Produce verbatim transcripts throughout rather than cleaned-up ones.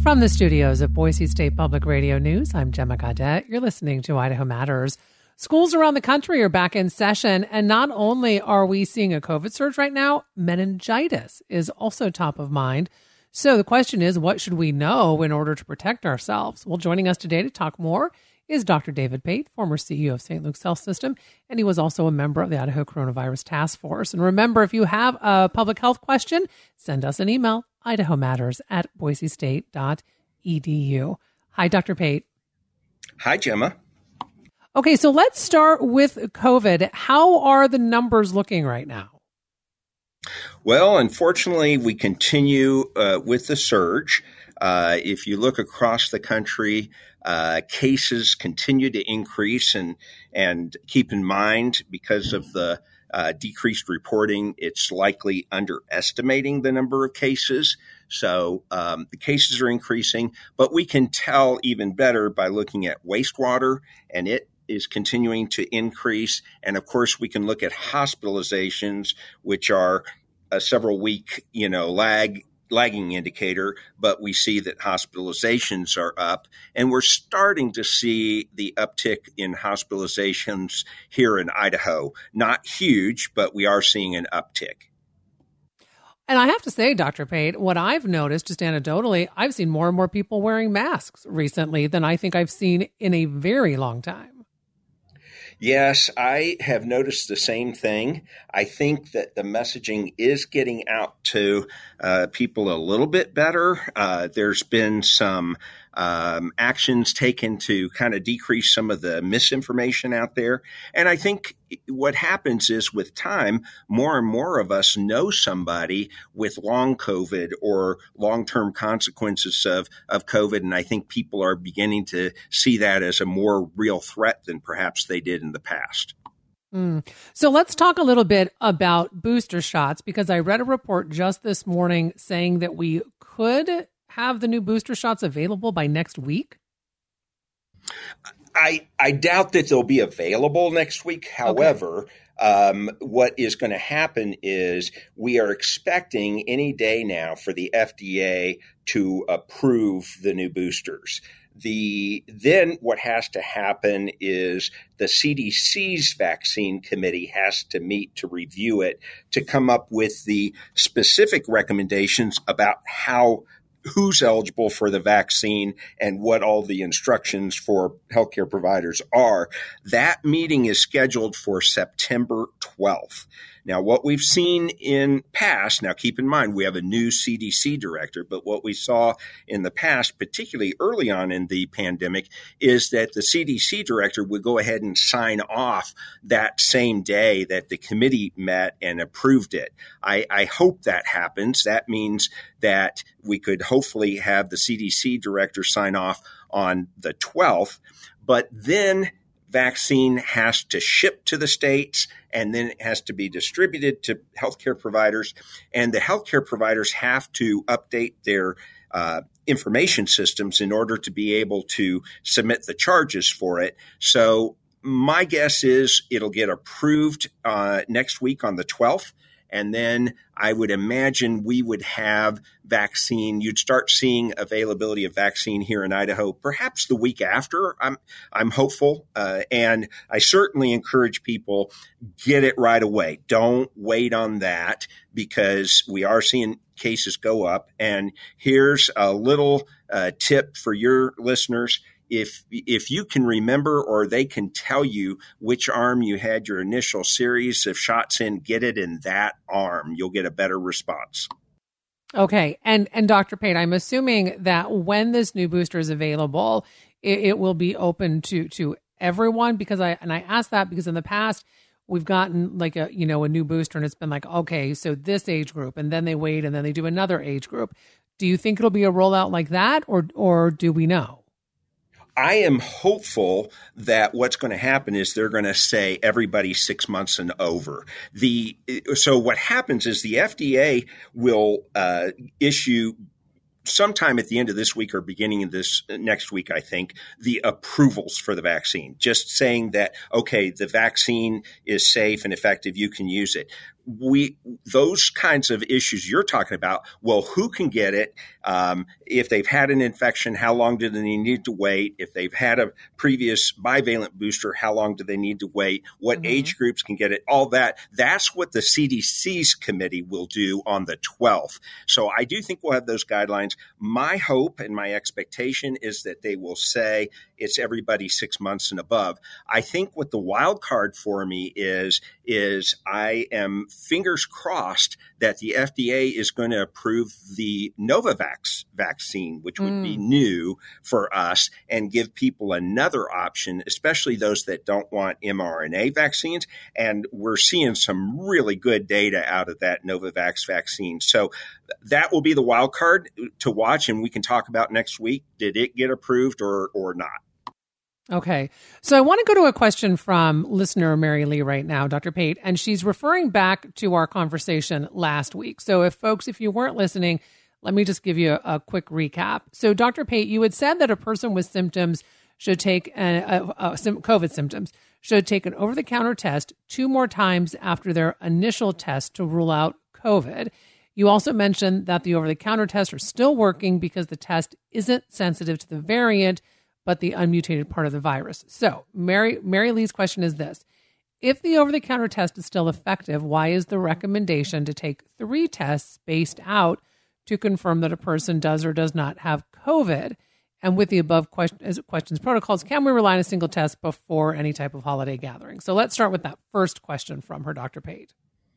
From the studios of Boise State Public Radio News, I'm Gemma Gaudette. You're listening to Idaho Matters. Schools around the country are back in session, and not only are we seeing a COVID surge right now, meningitis is also top of mind. So the question is, what should we know in order to protect ourselves? Well, joining us today to talk more is Doctor David Pate, former C E O of Saint Luke's Health System, and he was also a member of the Idaho Coronavirus Task Force. And remember, if you have a public health question, send us an email, idaho matters at boise state dot e d u. Hi, Doctor Pate. Hi, Gemma. Okay, so let's start with COVID. How are the numbers looking right now? Well, unfortunately, we continue uh, with the surge. Uh, if you look across the country, uh, cases continue to increase, and and keep in mind, because of the uh, decreased reporting, it's likely underestimating the number of cases. So um, the cases are increasing, but we can tell even better by looking at wastewater, and it is continuing to increase. And of course, we can look at hospitalizations, which are a several week, you know, lag lagging indicator, but we see that hospitalizations are up, and we're starting to see the uptick in hospitalizations here in Idaho. Not huge, but we are seeing an uptick. And I have to say, Doctor Pate, what I've noticed just anecdotally, I've seen more and more people wearing masks recently than I think I've seen in a very long time. Yes, I have noticed the same thing. I think that the messaging is getting out to uh, people a little bit better. Uh, there's been some um, actions taken to kind of decrease some of the misinformation out there. And I think what happens is, with time, more and more of us know somebody with long COVID or long-term consequences of, of COVID. And I think people are beginning to see that as a more real threat than perhaps they did in the past. Mm. So let's talk a little bit about booster shots, because I read a report just this morning saying that we could have the new booster shots available by next week. I, I doubt that they'll be available next week. However, okay. um, what is going to happen is we are expecting any day now for the F D A to approve the new boosters. The then what has to happen is the C D C's vaccine committee has to meet to review it, to come up with the specific recommendations about how who's eligible for the vaccine and what all the instructions for healthcare providers are. That meeting is scheduled for September twelfth. Now, what we've seen in past, now keep in mind, we have a new C D C director, but what we saw in the past, particularly early on in the pandemic, is that the C D C director would go ahead and sign off that same day that the committee met and approved it. I, I hope that happens. That means that we could hopefully have the C D C director sign off on the twelfth, but then vaccine has to ship to the states, and then it has to be distributed to healthcare providers. And the healthcare providers have to update their uh, information systems in order to be able to submit the charges for it. So my guess is it'll get approved uh, next week on the twelfth. And then I would imagine we would have vaccine. You'd start seeing availability of vaccine here in Idaho, perhaps the week after. I'm I'm hopeful, uh, and I certainly encourage people, get it right away. Don't wait on that, because we are seeing cases go up. And here's a little uh, tip for your listeners. If if you can remember, or they can tell you which arm you had your initial series of shots in, get it in that arm. You'll get a better response. Okay. And and Doctor Pate, I'm assuming that when this new booster is available, it, it will be open to to everyone, because I and I ask that because in the past we've gotten like a, you know, a new booster and it's been like, okay, so this age group, and then they wait and then they do another age group. Do you think it'll be a rollout like that, or or do we know? I am hopeful that what's going to happen is they're going to say everybody six months and over. The so what happens is the F D A will uh, issue sometime at the end of this week or beginning of this next week, I think, the approvals for the vaccine, just saying that, okay, the vaccine is safe and effective, you can use it. we those kinds of issues you're talking about, well, who can get it? Um, if they've had an infection, how long do they need to wait? If they've had a previous bivalent booster, how long do they need to wait? What mm-hmm. age groups can get it? All that. That's what the C D C's committee will do on the twelfth. So I do think we'll have those guidelines. My hope and my expectation is that they will say it's everybody six months and above. I think what the wild card for me is, is I am fingers crossed that the F D A is going to approve the Novavax vaccine, which would mm. be new for us, and give people another option, especially those that don't want mRNA vaccines. And we're seeing some really good data out of that Novavax vaccine. So that will be the wild card to watch, and we can talk about next week. Did it get approved or or not? Okay. So I want to go to a question from listener Mary Lee right now, Doctor Pate, and she's referring back to our conversation last week. So if folks, if you weren't listening, let me just give you a, a quick recap. So Doctor Pate, you had said that a person with symptoms should take a, a, a, COVID symptoms should take an over-the-counter test two more times after their initial test to rule out COVID. You also mentioned that the over-the-counter tests are still working because the test isn't sensitive to the variant, but the unmutated part of the virus. So Mary, Mary Lee's question is this. If the over-the-counter test is still effective, why is the recommendation to take three tests spaced out to confirm that a person does or does not have COVID? And with the above question, questions protocols, can we rely on a single test before any type of holiday gathering? So let's start with that first question from her, Doctor Pate.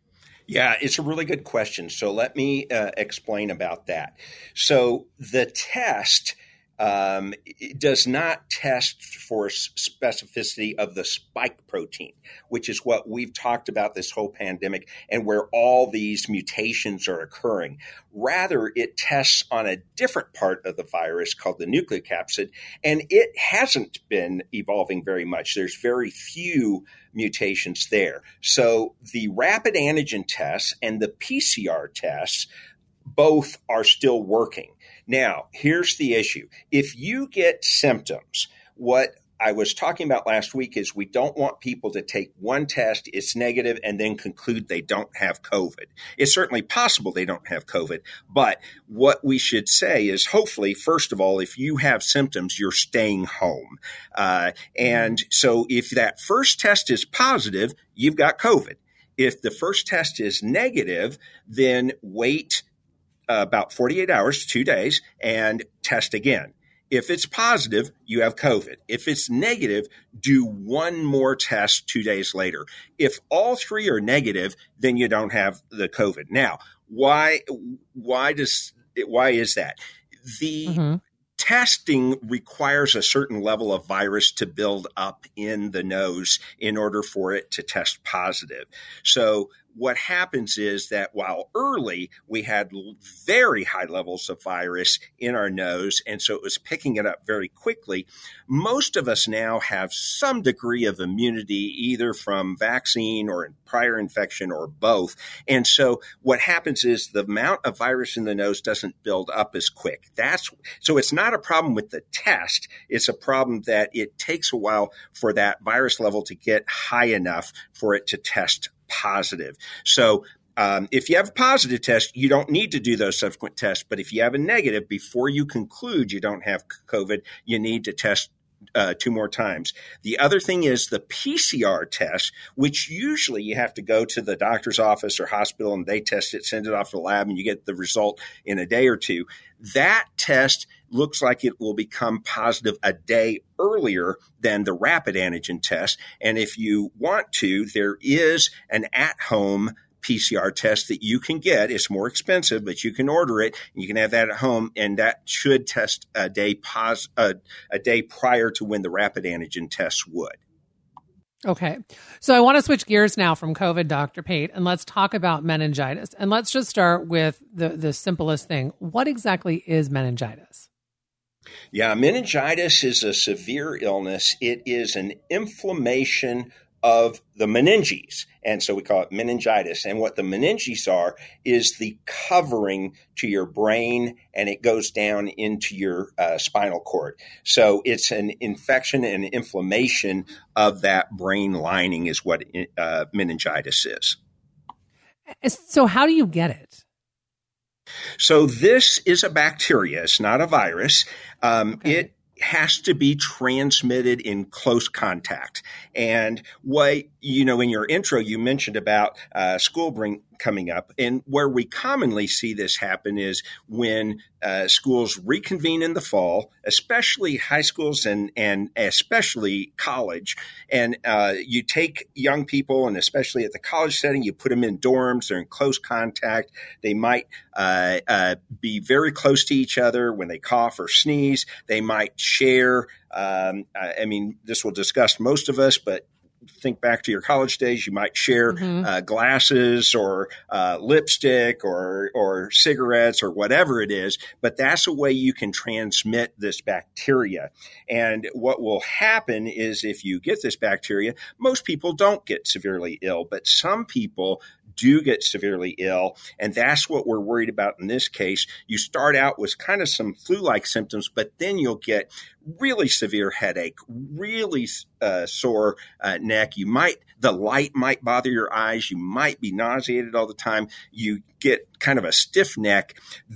Yeah, it's a really good question. So let me uh, explain about that. So the test Um, it does not test for specificity of the spike protein, which is what we've talked about this whole pandemic and where all these mutations are occurring. Rather, it tests on a different part of the virus called the nucleocapsid, and it hasn't been evolving very much. There's very few mutations there. So the rapid antigen tests and the P C R tests both are still working. Now, here's the issue. If you get symptoms, what I was talking about last week is we don't want people to take one test, it's negative, and then conclude they don't have COVID. It's certainly possible they don't have COVID, but what we should say is hopefully, first of all, if you have symptoms, you're staying home. Uh, and so if that first test is positive, you've got COVID. If the first test is negative, then wait Uh, about forty-eight hours, two days, and test again. If it's positive, you have COVID. If it's negative, do one more test two days later. If all three are negative, then you don't have the COVID. Now, why? Why does? Why is that? The mm-hmm. testing requires a certain level of virus to build up in the nose in order for it to test positive. So what happens is that while early, we had very high levels of virus in our nose, and so it was picking it up very quickly. Most of us now have some degree of immunity, either from vaccine or prior infection or both. And so what happens is the amount of virus in the nose doesn't build up as quick. That's so it's not a problem with the test. It's a problem that it takes a while for that virus level to get high enough for it to test positive. So um, if you have a positive test, you don't need to do those subsequent tests. But if you have a negative, before you conclude you don't have COVID, you need to test uh, two more times. The other thing is the P C R test, which usually you have to go to the doctor's office or hospital and they test it, send it off to the lab, and you get the result in a day or two. That test looks like it will become positive a day earlier than the rapid antigen test. And if you want to, there is an at-home P C R test that you can get. It's more expensive, but you can order it. You can have that at home, and that should test a day pos- a, a day prior to when the rapid antigen tests would. Okay. So I want to switch gears now from COVID, Doctor Pate, and let's talk about meningitis. And let's just start with the, the simplest thing. What exactly is meningitis? Yeah, meningitis is a severe illness. It is an inflammation of the meninges. And so we call it meningitis. And what the meninges are is the covering to your brain, and it goes down into your uh, spinal cord. So it's an infection and inflammation of that brain lining is what uh, meningitis is. So how do you get it? So this is a bacteria. It's not a virus. Um, Okay. It has to be transmitted in close contact. And what, you know, in your intro, you mentioned about uh, school bring, coming up. And where we commonly see this happen is when uh, schools reconvene in the fall, especially high schools and, and especially college. And uh, you take young people, and especially at the college setting, you put them in dorms. They're in close contact. They might uh, uh, be very close to each other when they cough or sneeze. They might share. Um, I mean, this will disgust most of us, but think back to your college days. You might share mm-hmm. uh, glasses or uh, lipstick or or cigarettes or whatever it is, but that's a way you can transmit this bacteria. And what will happen is if you get this bacteria, most people don't get severely ill, but some people do get severely ill. And that's what we're worried about in this case. You start out with kind of some flu-like symptoms, but then you'll get really severe headache, really uh, sore uh, neck. You might, the light might bother your eyes. You might be nauseated all the time. You get kind of a stiff neck.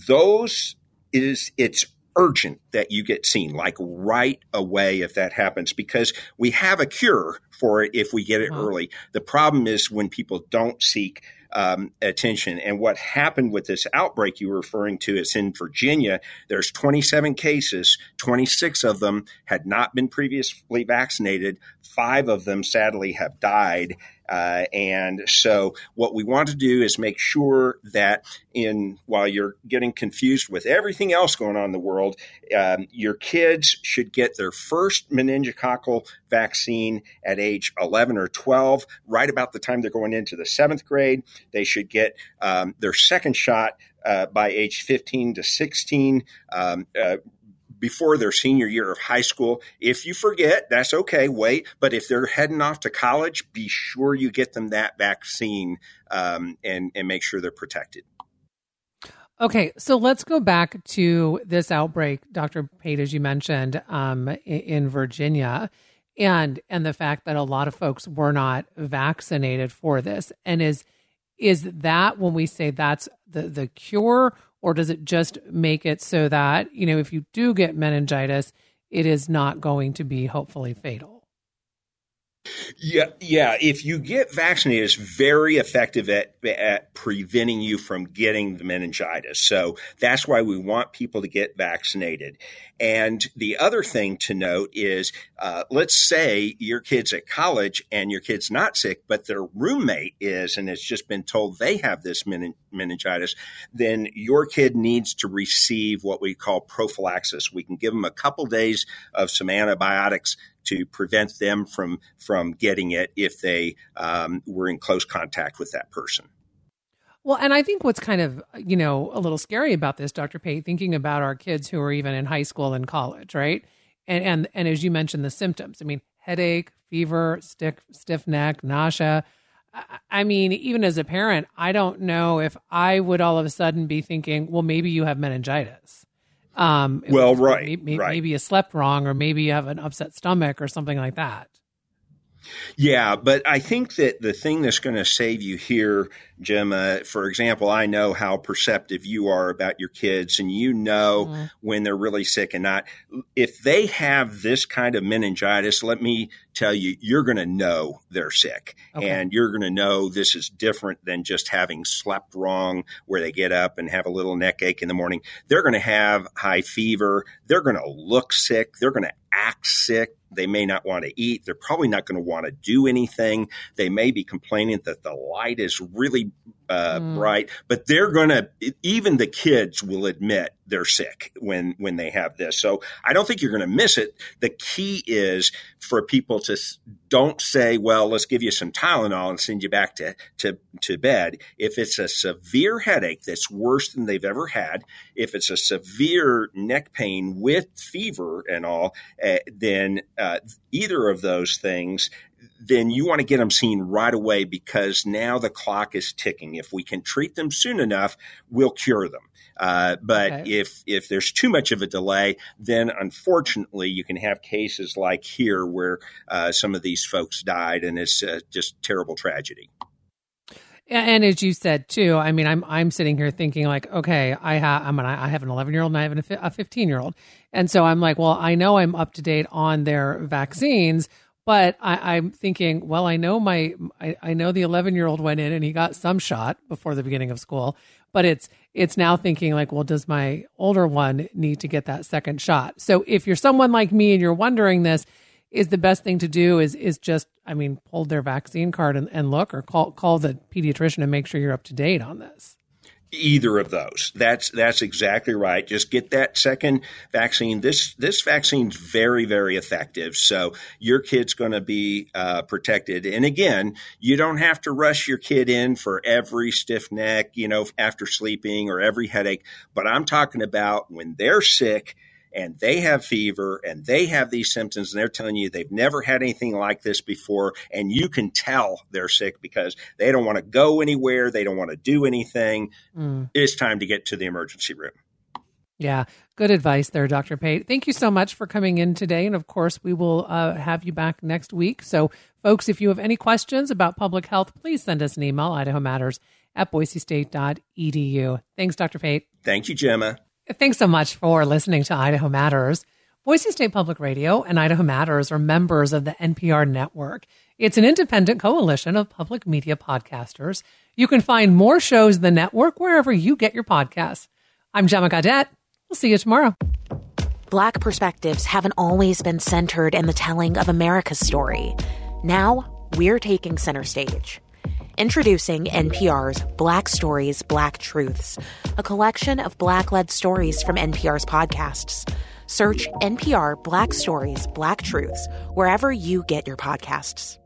Those is, it's urgent that you get seen, like right away if that happens, because we have a cure for it if we get it wow. early. The problem is when people don't seek um, attention. And what happened with this outbreak you were referring to, it's in Virginia. There's twenty-seven cases. twenty-six of them had not been previously vaccinated. Five of them, sadly, have died. Uh, and so what we want to do is make sure that in while you're getting confused with everything else going on in the world, um, your kids should get their first meningococcal vaccine at age eleven or twelve, right about the time they're going into the seventh grade. They should get um, their second shot uh, by age fifteen to sixteen. Um, uh, before their senior year of high school. If you forget, that's okay, wait. But if they're heading off to college, be sure you get them that vaccine um, and, and make sure they're protected. Okay, so let's go back to this outbreak, Doctor Pate, as you mentioned, um, in Virginia, and and the fact that a lot of folks were not vaccinated for this. And is is that when we say that's the, the cure, or does it just make it so that, you know, if you do get meningitis, it is not going to be hopefully fatal? Yeah, yeah. If you get vaccinated, it's very effective at, at preventing you from getting the meningitis. So that's why we want people to get vaccinated. And the other thing to note is, uh, let's say your kid's at college and your kid's not sick, but their roommate is, and it's just been told they have this menin- meningitis, then your kid needs to receive what we call prophylaxis. We can give them a couple days of some antibiotics to prevent them from from getting it if they um, were in close contact with that person. Well, and I think what's kind of, you know, a little scary about this, Doctor Pate, thinking about our kids who are even in high school and college, right? And and and as you mentioned, the symptoms. I mean, headache, fever, stiff stiff neck, nausea. I, I mean, even as a parent, I don't know if I would all of a sudden be thinking, well, maybe you have meningitis. Um, well, right, maybe, right. Maybe you slept wrong, or maybe you have an upset stomach or something like that. Yeah, but I think that the thing that's going to save you here, Jim, uh, for example, I know how perceptive you are about your kids, and you know mm-hmm. when they're really sick and not. If they have this kind of meningitis, let me tell you, you're going to know they're sick. Okay. And you're going to know this is different than just having slept wrong, where they get up and have a little neck ache in the morning. They're going to have high fever. They're going to look sick. They're going to act sick. They may not want to eat. They're probably not going to want to do anything. They may be complaining that the light is really uh, mm. bright, but they're going to, even the kids will admit they're sick when, when they have this. So I don't think you're going to miss it. The key is for people to don't say, well, let's give you some Tylenol and send you back to, to, to bed. If it's a severe headache that's worse than they've ever had, if it's a severe neck pain with fever and all, uh, then uh, either of those things, then you want to get them seen right away, because now the clock is ticking. If we can treat them soon enough, we'll cure them. Uh, but okay. if if there's too much of a delay, then unfortunately you can have cases like here where uh, some of these folks died, and it's uh, just terrible tragedy. And as you said too, I mean, I'm I'm sitting here thinking like, okay, I have I'm an, I have an eleven year old and I have a fifteen year old, and so I'm like, well, I know I'm up to date on their vaccines, but I, I'm thinking, well, I know my I, I know the eleven year old went in and he got some shot before the beginning of school, but it's it's now thinking like, well, does my older one need to get that second shot? So if you're someone like me and you're wondering this, is the best thing to do is is just, I mean, pull their vaccine card and, and look, or call call the pediatrician and make sure you're up to date on this. Either of those. That's that's exactly right. Just get that second vaccine. This this vaccine's very, very effective. So your kid's going to be uh, protected. And again, you don't have to rush your kid in for every stiff neck, you know, after sleeping or every headache. But I'm talking about when they're sick and they have fever and they have these symptoms and they're telling you they've never had anything like this before, and you can tell they're sick because they don't want to go anywhere, they don't want to do anything. Mm. It's time to get to the emergency room. Yeah, good advice there, Doctor Pate. Thank you so much for coming in today. And of course, we will uh, have you back next week. So folks, if you have any questions about public health, please send us an email, idaho matters at boise state dot e d u. Thanks, Doctor Pate. Thank you, Gemma. Thanks so much for listening to Idaho Matters. Boise State Public Radio and Idaho Matters are members of the N P R network. It's an independent coalition of public media podcasters. You can find more shows in the network wherever you get your podcasts. I'm Gemma Gaudette. We'll see you tomorrow. Black perspectives haven't always been centered in the telling of America's story. Now, we're taking center stage. Introducing N P R's Black Stories, Black Truths, a collection of Black-led stories from N P R's podcasts. Search N P R Black Stories, Black Truths wherever you get your podcasts.